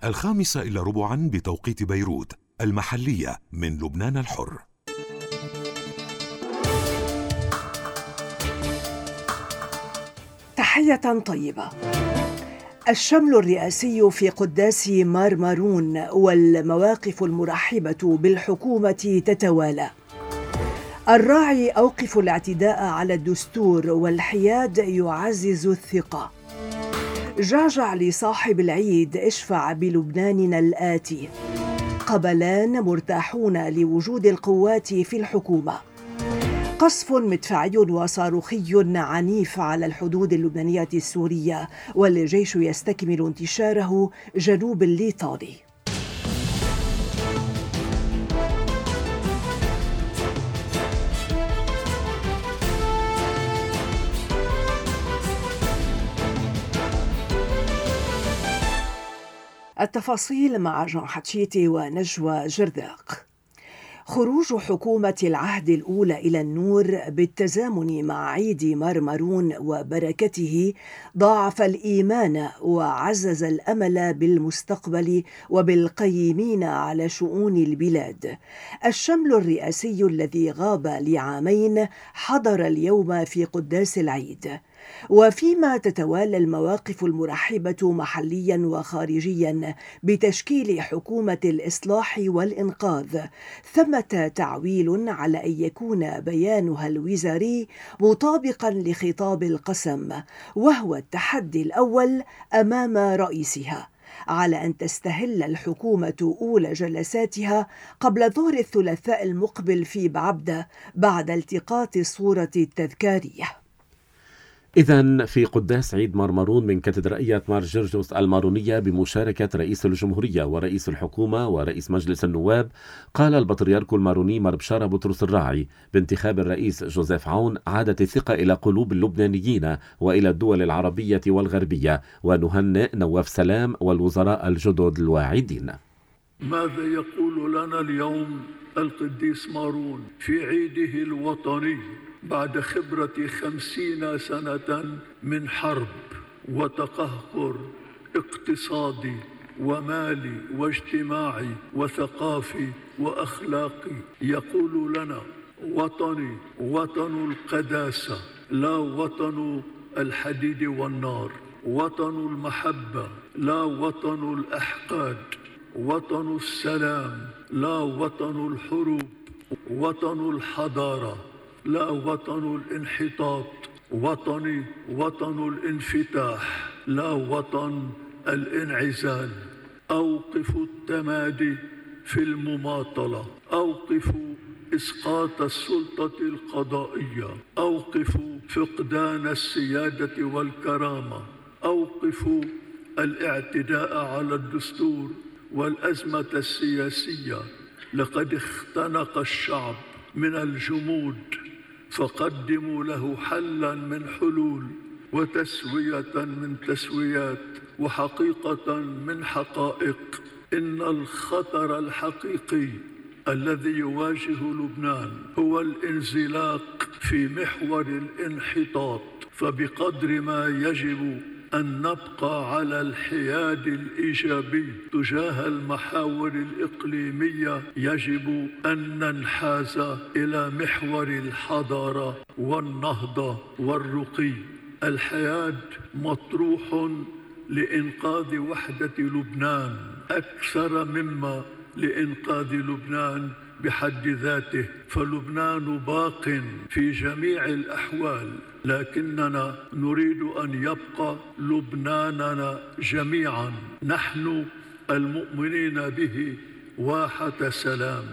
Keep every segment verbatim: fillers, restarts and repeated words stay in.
الخامسة إلى ربعا بتوقيت بيروت المحلية من لبنان الحر. تحية طيبة. الشمل الرئاسي في قداس مارمارون والمواقف المرحبة بالحكومة تتوالى. الراعي أوقف الاعتداء على الدستور والحياد يعزز الثقة. جعجع لصاحب العيد اشفع بلبناننا الآتي. قبلان مرتاحون لوجود القوات في الحكومة. قصف مدفعي وصاروخي عنيف على الحدود اللبنانية السورية والجيش يستكمل انتشاره جنوب الليطاني. التفاصيل مع جان حتشيتي ونجوى جرداق. خروج حكومة العهد الأولى إلى النور بالتزامن مع عيد مارمارون وبركته ضاعف الإيمان وعزز الأمل بالمستقبل وبالقيمين على شؤون البلاد. الشمل الرئاسي الذي غاب لعامين حضر اليوم في قداس العيد، وفيما تتوالى المواقف المرحبة محليا وخارجيا بتشكيل حكومة الإصلاح والإنقاذ، ثمة تعويل على أن يكون بيانها الوزاري مطابقا لخطاب القسم، وهو التحدي الأول أمام رئيسها، على أن تستهل الحكومة أولى جلساتها قبل ظهر الثلاثاء المقبل في بعبدة بعد التقاط الصورة التذكارية. إذن في قداس عيد مارمارون من كاتدرائية مار جرجس المارونية بمشاركة رئيس الجمهورية ورئيس الحكومة ورئيس مجلس النواب، قال البطريرك الماروني مار بشارة بطرس الراعي بانتخاب الرئيس جوزيف عون عادت الثقة إلى قلوب اللبنانيين وإلى الدول العربية والغربية، ونهنئ نواف سلام والوزراء الجدد الواعدين. ماذا يقول لنا اليوم القديس مارون في عيده الوطني بعد خبرة خمسين سنة من حرب وتقهقر اقتصادي ومالي واجتماعي وثقافي وأخلاقي؟ يقول لنا: وطني وطن القداسة، لا وطن الحديد والنار، وطن المحبة لا وطن الأحقاد، وطن السلام لا وطن الحروب، وطن الحضارة لا وطن الانحطاط، وطني وطن الانفتاح لا وطن الانعزال. أوقفوا التمادي في المماطلة، أوقفوا إسقاط السلطة القضائية، أوقفوا فقدان السيادة والكرامة، أوقفوا الاعتداء على الدستور والأزمة السياسية. لقد اختنق الشعب من الجمود، فقدموا له حلا من حلول وتسوية من تسويات وحقيقة من حقائق. إن الخطر الحقيقي الذي يواجه لبنان هو الانزلاق في محور الانحطاط، فبقدر ما يجب أن نبقى على الحياد الإيجابي تجاه المحاور الإقليمية، يجب أن ننحاز إلى محور الحضارة والنهضة والرقي. الحياد مطروح لإنقاذ وحدة لبنان أكثر مما لإنقاذ لبنان بحد ذاته، فلبنان باق في جميع الأحوال، لكننا نريد أن يبقى لبناننا جميعا، نحن المؤمنين به واحة سلام.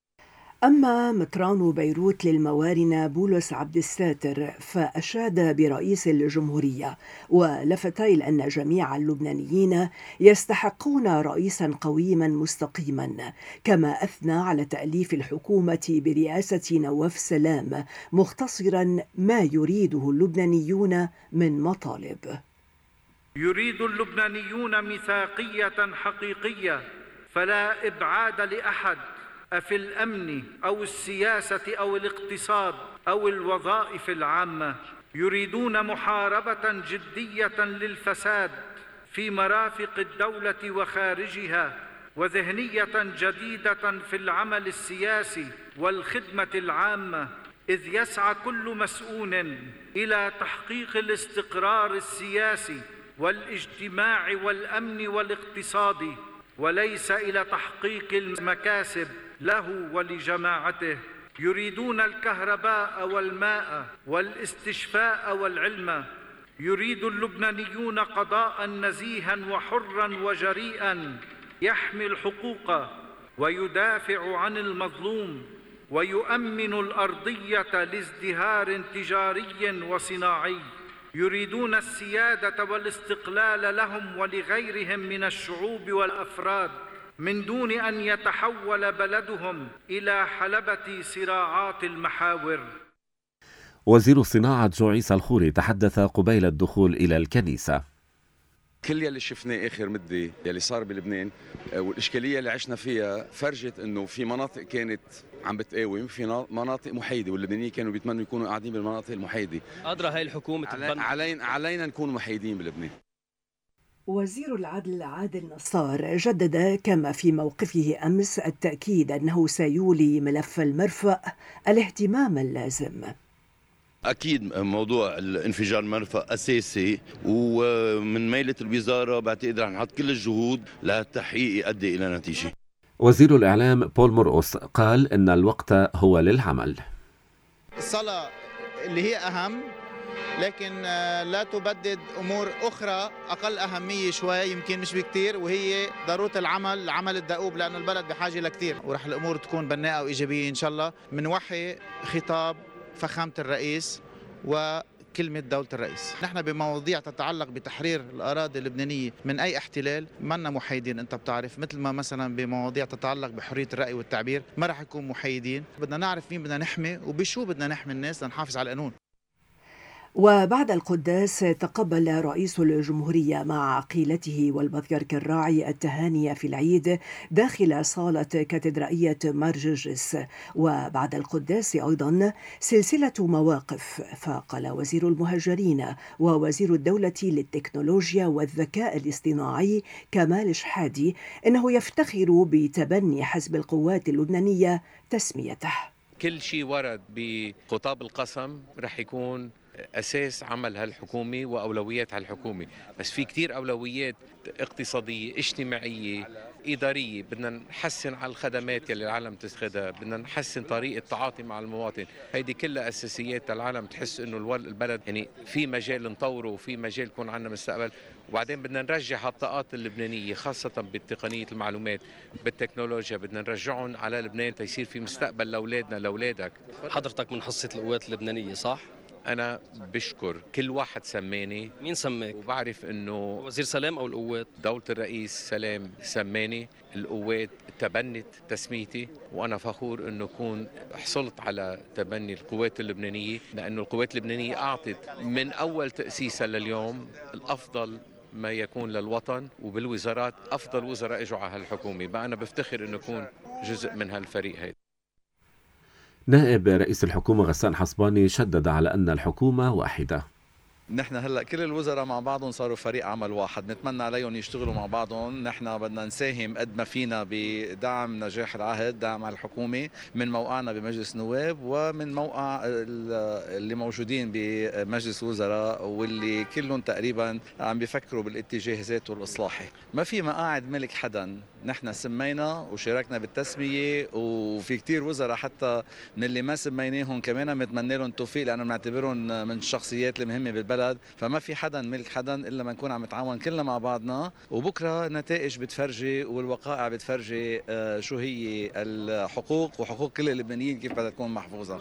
أما مطران بيروت للموارنة بولس عبد الساتر فأشاد برئيس الجمهورية ولفت إلى أن جميع اللبنانيين يستحقون رئيسا قويما مستقيما، كما أثنى على تأليف الحكومة برئاسة نواف سلام، مختصرا ما يريده اللبنانيون من مطالب. يريد اللبنانيون ميثاقية حقيقية، فلا إبعاد لأحد في الأمن أو السياسة أو الاقتصاد أو الوظائف العامة. يريدون محاربة جدية للفساد في مرافق الدولة وخارجها، وذهنية جديدة في العمل السياسي والخدمة العامة، إذ يسعى كل مسؤول إلى تحقيق الاستقرار السياسي والاجتماعي والأمن والاقتصادي، وليس إلى تحقيق المكاسب له ولجماعته. يريدون الكهرباء والماء والاستشفاء والعلم. يريد اللبنانيون قضاء نزيها وحرا وجريئا يحمي الحقوق ويدافع عن المظلوم ويؤمن الأرضية لازدهار تجاري وصناعي. يريدون السيادة والاستقلال لهم ولغيرهم من الشعوب والأفراد، من دون أن يتحول بلدهم إلى حلبة صراعات المحاور. وزير الصناعة جو عيسى الخوري تحدث قبيل الدخول إلى الكنيسة. كل يلي شفناه آخر مدة يلي صار بلبنان والإشكالية اللي عشنا فيها فرجت أنه في مناطق كانت عم بتقاوم، في مناطق محايدة، واللبنانيين كانوا بيتمنوا يكونوا قاعدين بالمناطق المحايدة. قادرة هاي الحكومة علي علينا, علينا نكون محايدين بلبنان. وزير العدل عادل نصار جدد كما في موقفه أمس التأكيد أنه سيولي ملف المرفأ الاهتمام اللازم. أكيد موضوع الانفجار المرفأ أساسي، ومن ميلة الوزارة بعتقد رح نحط كل الجهود للتحقيق يؤدي إلى نتيجة. وزير الإعلام بول مرقص قال إن الوقت هو للعمل. الصلاة اللي هي أهم، لكن لا تبدد أمور أخرى أقل أهمية شوي، يمكن مش بكتير، وهي ضرورة العمل، العمل الدؤوب، لأن البلد بحاجة لكتير، ورح الأمور تكون بناءة وإيجابية إن شاء الله. منوحي خطاب فخامة الرئيس وكلمة دولة الرئيس. نحن بمواضيع تتعلق بتحرير الأراضي اللبنانية من أي احتلال منا محايدين، أنت بتعرف، مثل ما مثلا بمواضيع تتعلق بحرية الرأي والتعبير ما رح نكون محايدين. بدنا نعرف مين بدنا نحمي وبشو بدنا نحمي الناس لنحافظ على القانون. وبعد القداس تقبل رئيس الجمهورية مع عقيلته والبطريرك الراعي التهاني في العيد داخل صالة كاتدرائية مارجرجس. وبعد القداس أيضا سلسلة مواقف، فقال وزير المهاجرين ووزير الدولة للتكنولوجيا والذكاء الاصطناعي كمال شحادي إنه يفتخر بتبني حزب القوات اللبنانية تسميته. كل شيء ورد بخطاب القسم رح يكون أساس عمل هالحكومة وأولويات هالحكومة، بس في كتير أولويات اقتصادية، اجتماعية، إدارية. بدنا نحسن على الخدمات يلي العالم تستخدمها، بدنا نحسن طريقة التعاطي مع المواطن. هيدي كلها أساسيات العالم تحس إنه البلد يعني في مجال نطوره وفي مجال يكون عندنا مستقبل. وبعدين بدنا نرجع هالطاقات اللبنانية خاصة بتقنية المعلومات بالتكنولوجيا، بدنا نرجعهم على لبنان تيصير في مستقبل لأولادنا لأولادك. حضرتك من حصة القوات اللبنانية صح؟ أنا بشكر كل واحد سماني. مين سماك؟ وبعرف إنه وزير سلام أو القوات؟ دولة الرئيس سلام سماني، القوات تبنت تسميتي، وأنا فخور إنه كون حصلت على تبني القوات اللبنانية، لأنه القوات اللبنانية أعطت من أول تأسيسها لليوم الأفضل ما يكون للوطن، وبالوزارات أفضل وزراء إجوا على هالحكومة. بقى أنا بفتخر إنه أكون جزء من هالفريق هيدا. نائب رئيس الحكومة غسان حصباني شدد على أن الحكومة واحدة. نحن هلا كل الوزراء مع بعضهم صاروا فريق عمل واحد، نتمنى عليهم يشتغلوا مع بعضهم. نحن بدنا نساهم قد ما فينا بدعم نجاح العهد، دعم على الحكومه من موقعنا بمجلس النواب ومن موقع اللي موجودين بمجلس الوزراء، واللي كلهم تقريبا عم بيفكروا بالاتجاه ذاته الاصلاحي. ما في مقاعد ملك حدا، نحن سمينا وشاركنا بالتسميه، وفي كتير وزراء حتى من اللي ما سميناهم كمان بنتمنى لهم التوفيق، لانه بنعتبرهم من الشخصيات المهمه بالبلد. فما في حدا ملك حدا الا ما نكون عم نتعاون كلنا مع بعضنا، وبكره نتائج بتفرجي والوقائع بتفرجي شو هي الحقوق وحقوق كل اللبنانيين كيف بدها تكون محفوظه.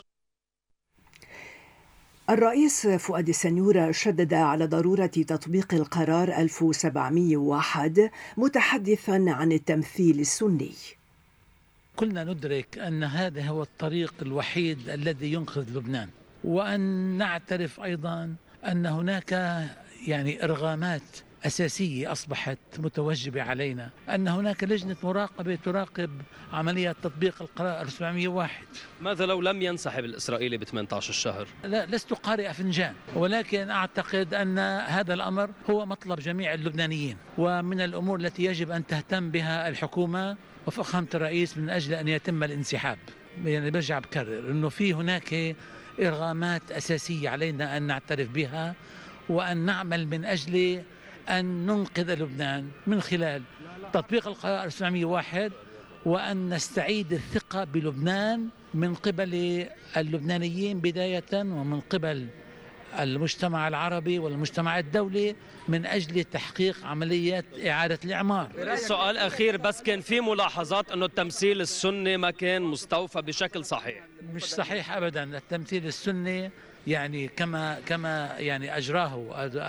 الرئيس فؤاد السنيور شدد على ضرورة تطبيق القرار ألف وسبعمئة وواحد متحدثا عن التمثيل السني. كلنا ندرك أن هذا هو الطريق الوحيد الذي ينقذ لبنان، وأن نعترف أيضا أن هناك يعني إرغامات أساسية أصبحت متوجبة علينا، أن هناك لجنة مراقبة تراقب عملية تطبيق القرار سبعمئة وواحد. ماذا لو لم ينسحب الإسرائيلي ب ثمانية عشر الشهر؟ لا، لست قارئ فنجان، ولكن أعتقد أن هذا الأمر هو مطلب جميع اللبنانيين، ومن الأمور التي يجب أن تهتم بها الحكومة وفخامة الرئيس من أجل أن يتم الانسحاب. يعني برجع بكرر أنه في هناك إرغامات أساسية علينا أن نعترف بها وأن نعمل من أجل أن ننقذ لبنان من خلال تطبيق القرار سبعمئة وواحد، وأن نستعيد الثقة بلبنان من قبل اللبنانيين بداية ومن قبل المجتمع العربي والمجتمع الدولي من أجل تحقيق عملية إعادة الإعمار. سؤال أخير بس، كان في ملاحظات أنه التمثيل السني ما كان مستوفى بشكل صحيح. مش صحيح أبدا. التمثيل السني يعني كما كما يعني أجراه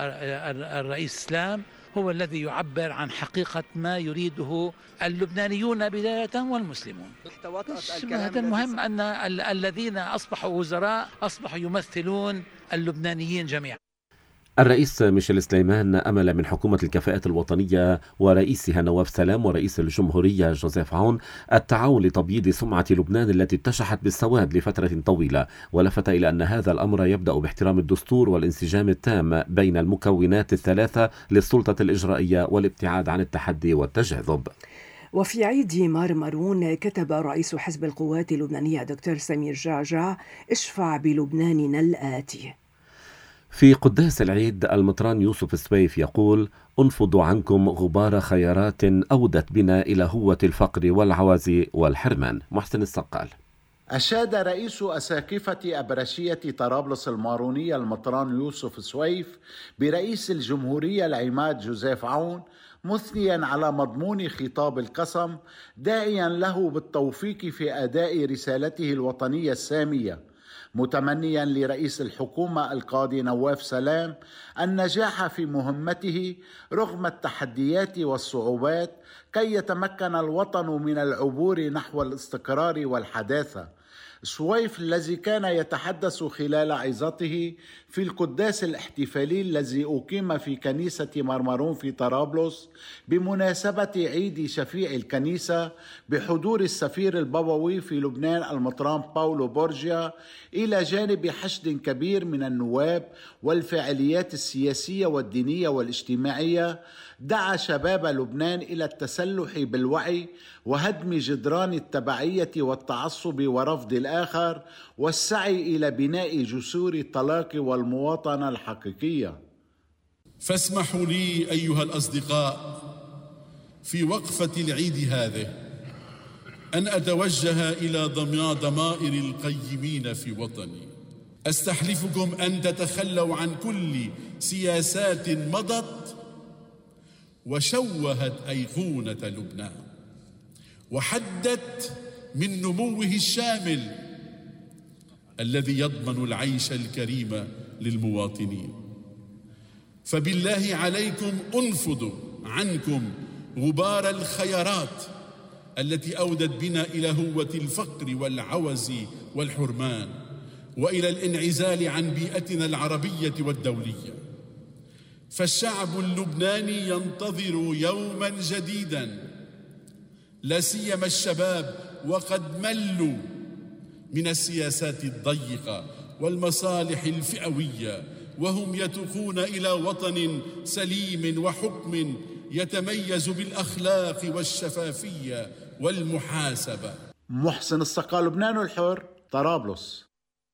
الرئيس السلام هو الذي يعبر عن حقيقة ما يريده اللبنانيون بداية والمسلمون. هذا المهم أن الذين أصبحوا وزراء أصبحوا يمثلون اللبنانيين جميعا. الرئيس ميشيل سليمان أمل من حكومة الكفاءة الوطنية ورئيسها نواف سلام ورئيس الجمهورية جوزيف عون التعاون لتبييض سمعة لبنان التي اتشحت بالسواد لفترة طويلة، ولفت إلى أن هذا الأمر يبدأ باحترام الدستور والانسجام التام بين المكونات الثلاثة للسلطة الإجرائية والابتعاد عن التحدي والتجاذب. وفي عيد مارمرون كتب رئيس حزب القوات اللبنانية دكتور سمير جعجع: اشفع بلبناننا الآتي. في قداس العيد المطران يوسف السويف يقول: انفضوا عنكم غبار خيارات أودت بنا إلى هوة الفقر والعوز والحرمان. محسن السقال. أشاد رئيس أساقفة أبرشية طرابلس المارونية المطران يوسف سويف برئيس الجمهورية العماد جوزيف عون، مثنيا على مضمون خطاب القسم، داعيا له بالتوفيق في أداء رسالته الوطنية السامية، متمنيا لرئيس الحكومة القاضي نواف سلام النجاح في مهمته رغم التحديات والصعوبات كي يتمكن الوطن من العبور نحو الاستقرار والحداثة. سويف الذي كان يتحدث خلال عظته في القداس الاحتفالي الذي أقيم في كنيسة مرمرون في طرابلس بمناسبة عيد شفيع الكنيسة بحضور السفير البابوي في لبنان المطران باولو بورجيا، إلى جانب حشد كبير من النواب والفعاليات السياسية والدينية والاجتماعية، دعا شباب لبنان إلى التسلح بالوعي وهدم جدران التبعية والتعصب ورفض الآخر، والسعي إلى بناء جسور الطلاق والمواطنة الحقيقية. فاسمحوا لي أيها الأصدقاء في وقفة العيد هذه أن أتوجه إلى ضمائر القيمين في وطني. أستحلفكم أن تتخلوا عن كل سياسات مضت وشوهت أيقونة لبنان وحدت من نموه الشامل الذي يضمن العيش الكريم للمواطنين. فبالله عليكم انفضوا عنكم غبار الخيارات التي أودت بنا إلى هوة الفقر والعوز والحرمان وإلى الانعزال عن بيئتنا العربية والدولية. فالشعب اللبناني ينتظر يوما جديدا، لا سيما الشباب، وقد ملوا من السياسات الضيقة والمصالح الفئوية، وهم يتوقون إلى وطن سليم وحكم يتميز بالأخلاق والشفافية والمحاسبة. محسن السقال، لبنان الحر، طرابلس.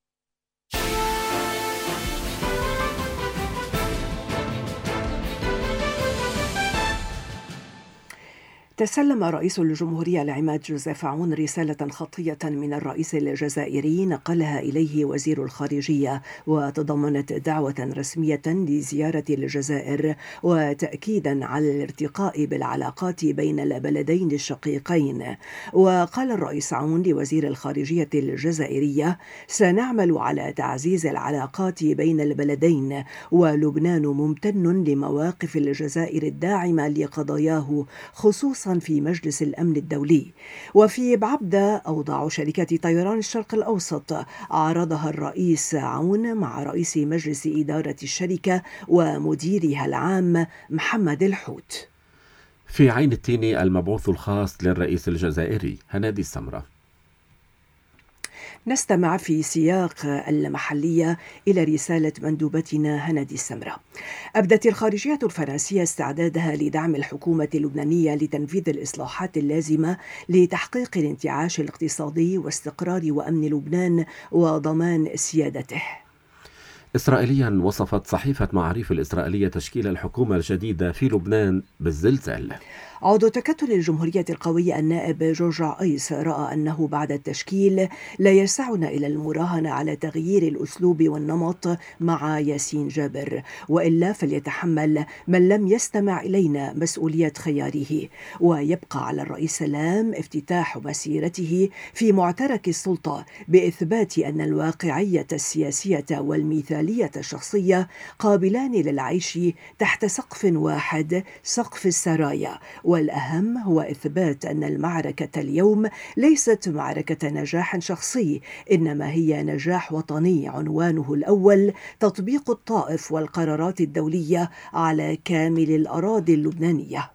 تسلم رئيس الجمهورية العماد جوزيف عون رسالة خطية من الرئيس الجزائري نقلها إليه وزير الخارجية، وتضمنت دعوة رسمية لزيارة الجزائر وتأكيدا على الارتقاء بالعلاقات بين البلدين الشقيقين. وقال الرئيس عون لوزير الخارجية الجزائرية: سنعمل على تعزيز العلاقات بين البلدين، ولبنان ممتن لمواقف الجزائر الداعمة لقضاياه، خصوصا خاصا في مجلس الأمن الدولي. وفي بعبدة أوضاع شركة طيران الشرق الأوسط عارضها الرئيس عون مع رئيس مجلس إدارة الشركة ومديرها العام محمد الحوت. في عين التين المبعوث الخاص للرئيس الجزائري هنادي السمرة. نستمع في سياق المحلية إلى رسالة مندوبتنا هنادي السمرة. أبدت الخارجية الفرنسية استعدادها لدعم الحكومة اللبنانية لتنفيذ الإصلاحات اللازمة لتحقيق الانتعاش الاقتصادي واستقرار وأمن لبنان وضمان سيادته. إسرائيليا وصفت صحيفة معاريف الإسرائيلية تشكيل الحكومة الجديدة في لبنان بالزلزال. عضو تكتل الجمهورية القوي النائب جورج عيس رأى أنه بعد التشكيل لا يسعنا إلى المراهنة على تغيير الأسلوب والنمط مع ياسين جابر، وإلا فليتحمل من لم يستمع إلينا مسؤولية خياره، ويبقى على الرئيس سلام افتتاح مسيرته في معترك السلطة بإثبات أن الواقعية السياسية والمثالية الشخصية قابلان للعيش تحت سقف واحد، سقف السرايا. والأهم هو إثبات أن المعركة اليوم ليست معركة نجاح شخصي، إنما هي نجاح وطني عنوانه الأول تطبيق الطائف والقرارات الدولية على كامل الأراضي اللبنانية.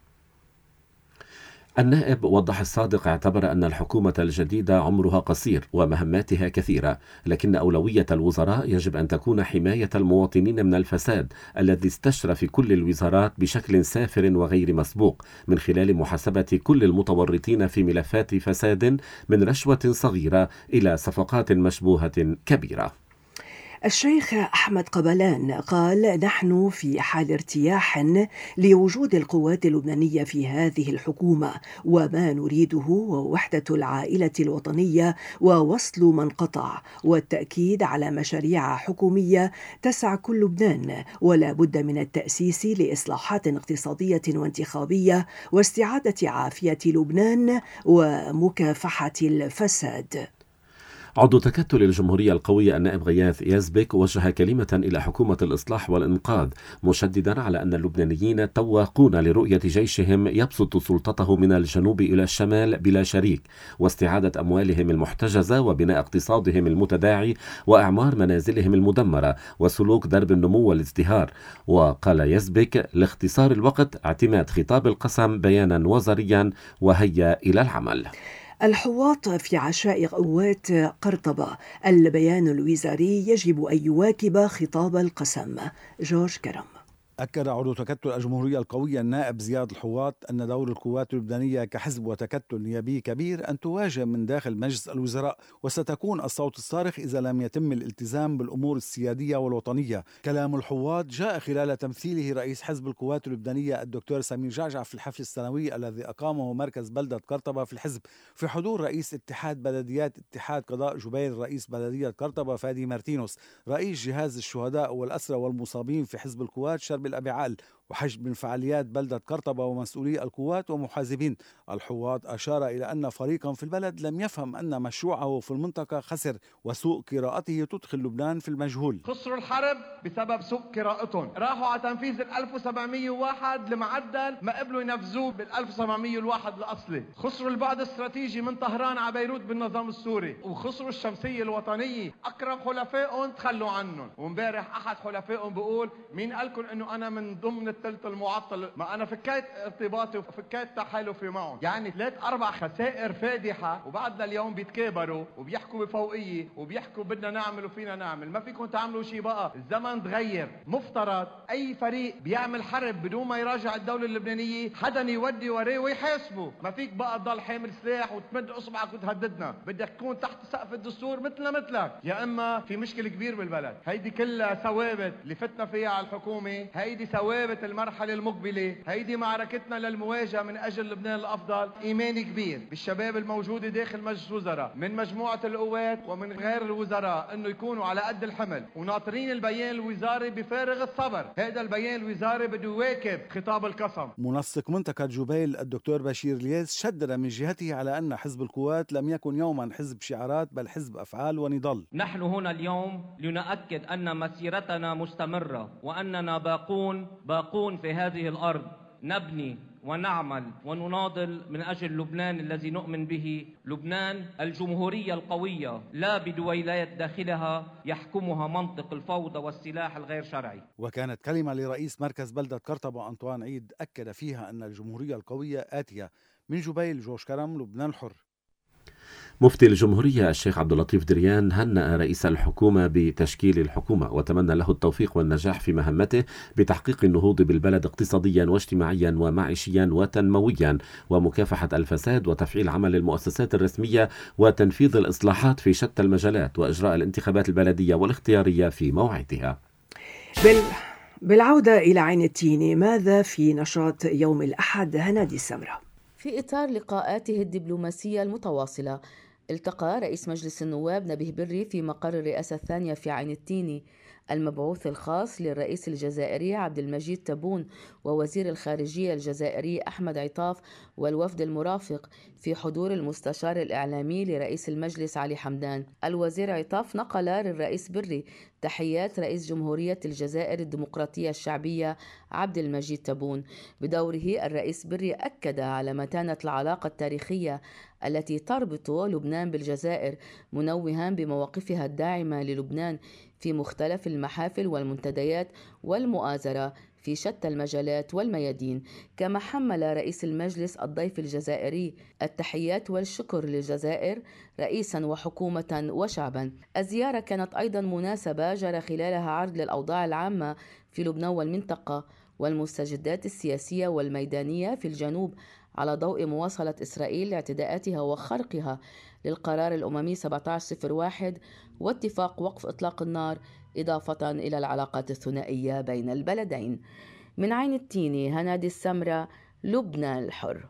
النائب وضح الصادق اعتبر أن الحكومة الجديدة عمرها قصير ومهماتها كثيرة، لكن أولوية الوزراء يجب أن تكون حماية المواطنين من الفساد الذي استشرى في كل الوزارات بشكل سافر وغير مسبوق، من خلال محاسبة كل المتورطين في ملفات فساد من رشوة صغيرة إلى صفقات مشبوهة كبيرة. الشيخ أحمد قبلان قال: نحن في حال ارتياح لوجود القوات اللبنانية في هذه الحكومة، وما نريده هو وحدة العائلة الوطنية ووصل من قطع، والتأكيد على مشاريع حكومية تسع كل لبنان، ولا بد من التأسيس لإصلاحات اقتصادية وانتخابية واستعادة عافية لبنان ومكافحة الفساد. عضو تكتل الجمهورية القوية النائب غياث يزبك وجه كلمة إلى حكومة الإصلاح والإنقاذ، مشددا على أن اللبنانيين تواقون لرؤية جيشهم يبسط سلطته من الجنوب إلى الشمال بلا شريك، واستعادة أموالهم المحتجزة وبناء اقتصادهم المتداعي وإعمار منازلهم المدمرة وسلوك درب النمو والازدهار. وقال يزبك: لاختصار الوقت اعتماد خطاب القسم بيانا وزريا وهيا إلى العمل. الحواط في عشاء قوات قرطبة، البيان الوزاري يجب أن يواكب خطاب القسم. جورج كرم. أكد عضو تكتل الجمهورية القوية النائب زياد الحواط أن دور القوات اللبنانية كحزب وتكتل نيابي كبير أن تواجه من داخل مجلس الوزراء، وستكون الصوت الصارخ إذا لم يتم الالتزام بالأمور السيادية والوطنية. كلام الحواط جاء خلال تمثيله رئيس حزب القوات اللبنانية الدكتور سمير جعجع في الحفل السنوي الذي أقامه مركز بلدة قرطبة في الحزب، في حضور رئيس اتحاد بلديات اتحاد قضاء جبيل، رئيس بلدية قرطبة فادي مارتينوس، رئيس جهاز الشهداء والأسرى والمصابين في حزب القوات شرب الأبي عال، وحجب من فعاليات بلدة قرطبة ومسؤولي القوات ومحاسبين. الحواط أشار إلى أن فريقا في البلد لم يفهم أن مشروعه في المنطقة خسر، وسوء قراءته تدخل لبنان في المجهول. خسروا الحرب بسبب سوء قراءتهم، راحوا على تنفيذ ال ألف وسبعمية وواحد لمعدل ما قبلوا ينفذوه بال ألف وسبعمية وواحد الأصلي. خسروا البعد الاستراتيجي من طهران على بيروت بالنظام السوري، وخسروا الشمسية الوطنية. أقرب حلفائهم تخلوا عنهم، وامبارح أحد حلفائهم بيقول: مين قالكم إنه أنا من ضمن الثلث المعطل؟ ما أنا فكيت ارتباطي وفكيت تحالفي معهم. يعني ثلاث أربع خسائر فادحة، وبعد لليوم بيتكابروا وبيحكوا بفوقية وبيحكوا بدنا نعمل وفينا نعمل. ما فيكم تعملوا شيء بقى، الزمن تغير. مفترض أي فريق بيعمل حرب بدون ما يراجع الدولة اللبنانية حدا يودي وراه ويحاسبه. ما فيك بقى تضل حامل سلاح وتمد أصبعك وتهددنا. بدك تكون تحت سقف الدستور مثلنا مثلك، يا إما في مشكلة كبير بالبلد. هيدي كلها ثوابت اللي فتنا فيها على الحكومة، هيدي ثوابت المرحلة المقبلة، هيدي معركتنا للمواجهة من أجل لبنان الأفضل. إيماني كبير بالشباب الموجودة داخل مجلس الوزراء من مجموعة القوات ومن غير الوزراء إنه يكونوا على قد الحمل، وناطرين البيان الوزاري بفارغ الصبر. هذا البيان الوزاري بده يواكب خطاب القسم. منسق منطقة جبيل الدكتور بشير ليز شدد من جهته على أن حزب القوات لم يكن يوما حزب شعارات بل حزب أفعال ونضال. نحن هنا اليوم لنؤكد أن مسيرتنا مستمرة، وأننا باقون باقون في هذه الأرض، نبني ونعمل ونناضل من أجل لبنان الذي نؤمن به، لبنان الجمهورية القوية لا بدويلات داخلها يحكمها منطق الفوضى والسلاح الغير شرعي. وكانت كلمة لرئيس مركز بلدة قرطبة أنطوان عيد أكد فيها أن الجمهورية القوية آتية من جبيل جوش كرم لبنان الحر. مفتي الجمهورية الشيخ عبد اللطيف دريان هنأ رئيس الحكومة بتشكيل الحكومة وتمنى له التوفيق والنجاح في مهمته بتحقيق النهوض بالبلد اقتصاديا واجتماعيا ومعيشيا وتنمويا ومكافحة الفساد وتفعيل عمل المؤسسات الرسمية وتنفيذ الإصلاحات في شتى المجالات وإجراء الانتخابات البلدية والاختيارية في موعدها. بال... بالعودة إلى عين التين، ماذا في نشاط يوم الأحد هنادي السمرة؟ في إطار لقاءاته الدبلوماسية المتواصلة، التقى رئيس مجلس النواب نبيه بري في مقر الرئاسة الثانية في عين التين المبعوث الخاص للرئيس الجزائري عبد المجيد تبون ووزير الخارجية الجزائري أحمد عطاف والوفد المرافق في حضور المستشار الإعلامي لرئيس المجلس علي حمدان. الوزير عطاف نقل للرئيس بري تحيات رئيس جمهورية الجزائر الديمقراطية الشعبية عبد المجيد تبون. بدوره الرئيس بري أكد على متانة العلاقة التاريخية التي تربط لبنان بالجزائر، منوها بمواقفها الداعمة للبنان في مختلف المحافل والمنتديات والمؤازرة في شتى المجالات والميادين. كما حمل رئيس المجلس الضيف الجزائري التحيات والشكر للجزائر رئيسا وحكومة وشعبا. الزيارة كانت أيضا مناسبة جرى خلالها عرض للأوضاع العامة في لبنان والمنطقة والمستجدات السياسية والميدانية في الجنوب على ضوء مواصلة إسرائيل لاعتداءاتها وخرقها للقرار الأممي سبعة عشر صفر واحد واتفاق وقف إطلاق النار، إضافة إلى العلاقات الثنائية بين البلدين. من عين التين، هنادي السمرة، لبنان الحر.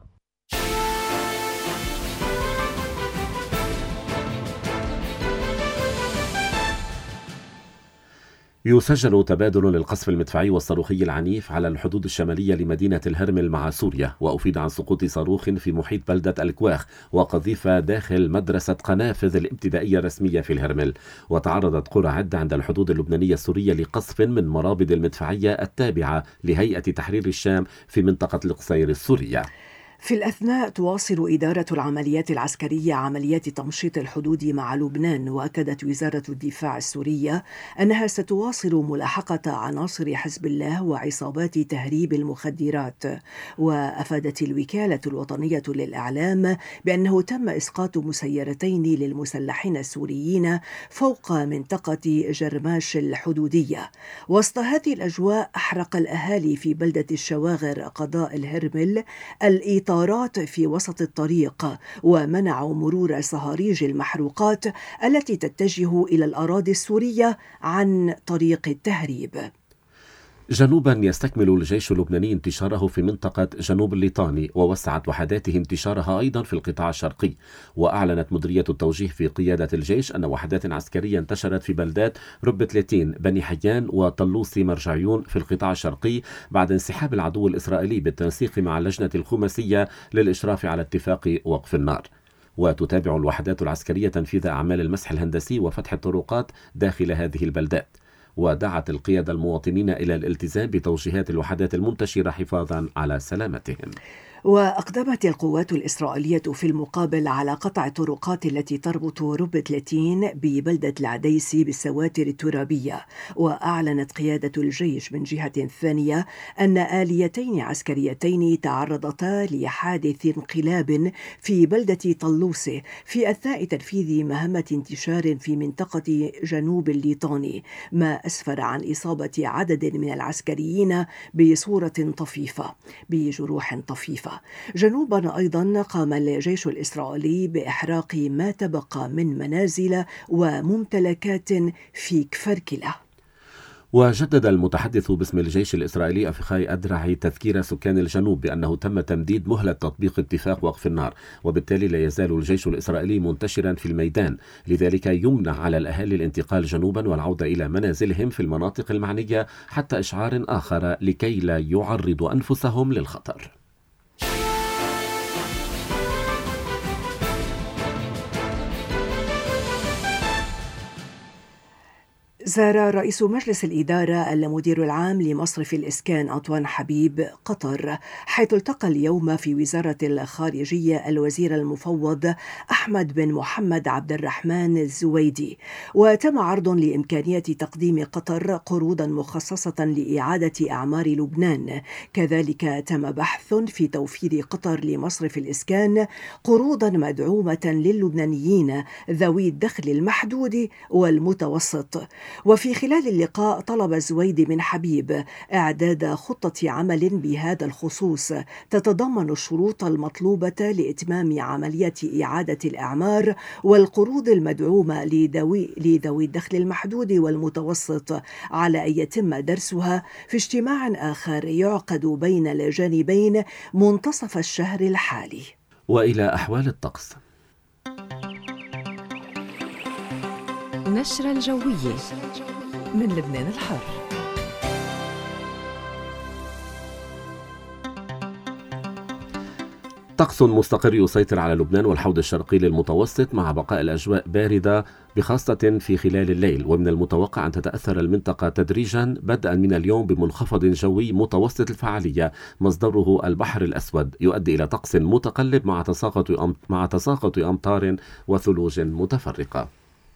يسجل تبادل للقصف المدفعي والصاروخي العنيف على الحدود الشمالية لمدينة الهرمل مع سوريا، وأفيد عن سقوط صاروخ في محيط بلدة الكواخ وقذيفة داخل مدرسة قنافذ الابتدائية الرسمية في الهرمل. وتعرضت قرى عدة عند الحدود اللبنانية السورية لقصف من مرابط المدفعية التابعة لهيئة تحرير الشام في منطقة القصير السورية. في الأثناء تواصل إدارة العمليات العسكرية عمليات تمشيط الحدود مع لبنان، وأكدت وزارة الدفاع السورية أنها ستواصل ملاحقة عناصر حزب الله وعصابات تهريب المخدرات. وأفادت الوكالة الوطنية للإعلام بأنه تم إسقاط مسيرتين للمسلحين السوريين فوق منطقة جرماش الحدودية. وسط هذه الأجواء أحرق الأهالي في بلدة الشواغر قضاء الهرمل الإطارات في وسط الطريق، ومنعوا مرور صهاريج المحروقات التي تتجه إلى الأراضي السورية عن طريق التهريب. جنوبا يستكمل الجيش اللبناني انتشاره في منطقة جنوب الليطاني، ووسعت وحداته انتشارها أيضا في القطاع الشرقي. وأعلنت مديرية التوجيه في قيادة الجيش أن وحدات عسكرية انتشرت في بلدات ربة ليتين، بني حيان وطلوسي مرجعيون في القطاع الشرقي بعد انسحاب العدو الإسرائيلي بالتنسيق مع اللجنة الخماسية للإشراف على اتفاق وقف النار. وتتابع الوحدات العسكرية تنفيذ أعمال المسح الهندسي وفتح الطرقات داخل هذه البلدات. ودعت القيادة المواطنين إلى الالتزام بتوجيهات الوحدات المنتشرة حفاظا على سلامتهم. وأقدمت القوات الإسرائيلية في المقابل على قطع الطرقات التي تربط ربة لاتين ببلدة العديسي بالسواتر الترابية. وأعلنت قيادة الجيش من جهة ثانية أن آليتين عسكريتين تعرضتا لحادث انقلاب في بلدة طلوسي في أثناء تنفيذ مهمة انتشار في منطقة جنوب الليطاني، ما أسفر عن إصابة عدد من العسكريين بصورة طفيفة بجروح طفيفة. جنوبا أيضا قام الجيش الإسرائيلي بإحراق ما تبقى من منازل وممتلكات في كفر كلا. وجدد المتحدث باسم الجيش الإسرائيلي أفيخاي أدرعي تذكير سكان الجنوب بأنه تم تمديد مهلة تطبيق اتفاق وقف النار، وبالتالي لا يزال الجيش الإسرائيلي منتشرا في الميدان، لذلك يمنع على الأهالي الانتقال جنوبا والعودة إلى منازلهم في المناطق المعنية حتى إشعار آخر لكي لا يعرضوا أنفسهم للخطر. زار رئيس مجلس الإدارة المدير العام لمصرف الإسكان أنطوان حبيب قطر، حيث التقى اليوم في وزارة الخارجية الوزير المفوض أحمد بن محمد عبد الرحمن الزويدي، وتم عرض لإمكانية تقديم قطر قروضا مخصصة لإعادة أعمار لبنان. كذلك تم بحث في توفير قطر لمصرف الإسكان قروضا مدعومة للبنانيين ذوي الدخل المحدود والمتوسط. وفي خلال اللقاء طلب الزويدي من حبيب إعداد خطة عمل بهذا الخصوص تتضمن الشروط المطلوبة لإتمام عملية إعادة الأعمار والقروض المدعومة لذوي لذوي الدخل المحدود والمتوسط، على أن يتم درسها في اجتماع آخر يعقد بين الجانبين منتصف الشهر الحالي. وإلى أحوال الطقس. نشرة الجوية من لبنان الحر. طقس مستقر يسيطر على لبنان والحوض الشرقي للمتوسط، مع بقاء الأجواء باردة بخاصة في خلال الليل، ومن المتوقع أن تتأثر المنطقة تدريجا بدءا من اليوم بمنخفض جوي متوسط الفعالية مصدره البحر الأسود، يؤدي إلى طقس متقلب مع تساقط مع تساقط أمطار وثلوج متفرقة.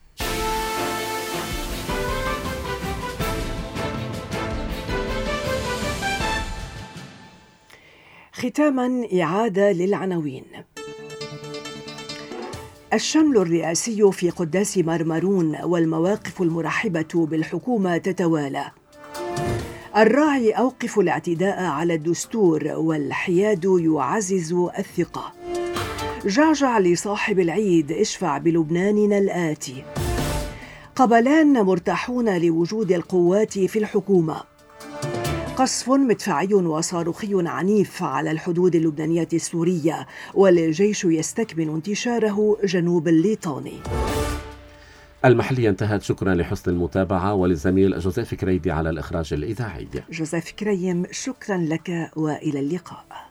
ختاما إعادة للعناوين. الشمل الرئاسي في قداس مرمرون والمواقف المرحبة بالحكومة تتوالى. الراعي أوقف الاعتداء على الدستور والحياد يعزز الثقة. جعجع لصاحب العيد اشفع بلبناننا الآتي. قبلان مرتاحون لوجود القوات في الحكومة. قصف مدفعي وصاروخي عنيف على الحدود اللبنانية السورية، والجيش يستكمل انتشاره جنوب الليطاني. المحلية انتهت. شكرا لحسن المتابعة، وللزميل جوزيف كريدي على الإخراج الإذاعي. جوزيف كريم، شكرا لك وإلى اللقاء.